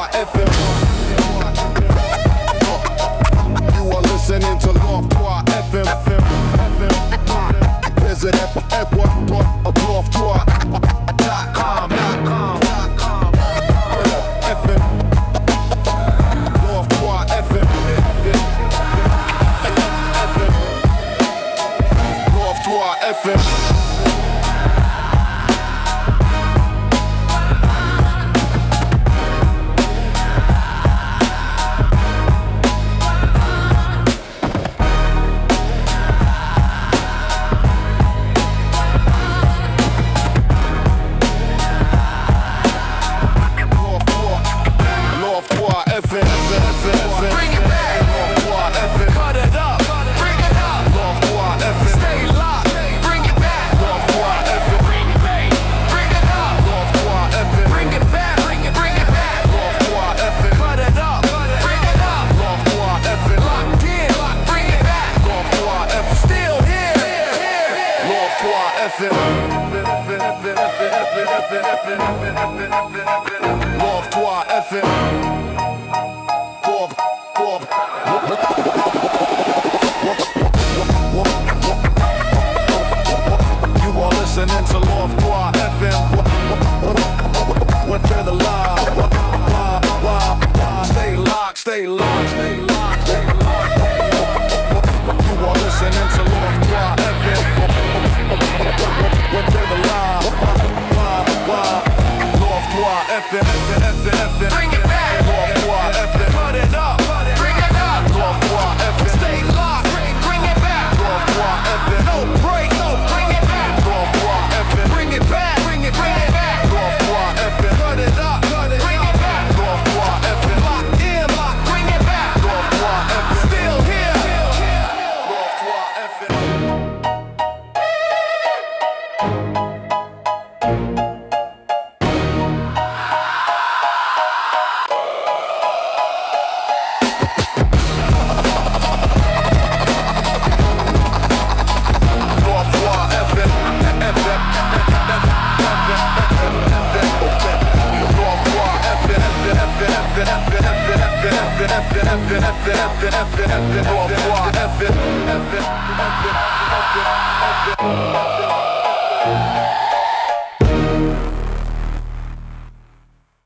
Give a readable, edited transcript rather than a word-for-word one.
FM. You are listening to Love Toi FM. Visit Love-Toi.com. FM. Love Toi FM. Love Toi FM. Love Toi FM. You are listening to Love Toi FM. Went to the live. Stay locked, stay locked, stay locked, stay locked. You are listening to Love Toi FM. Went to the live. Love Toi FM. Bring it back. Love Toi FM. Cut it up. Bring it up. Love Toi FM. Stay locked. Bring it back. Love Toi FM. No break. No. Bring it back. Love Toi FM. Bring it back. Bring it back. Love Toi FM. Cut it up. Bring it back. Love Toi FM. Locked in. Locked. Bring it back. Love Toi FM. Still here. Love Toi FM. F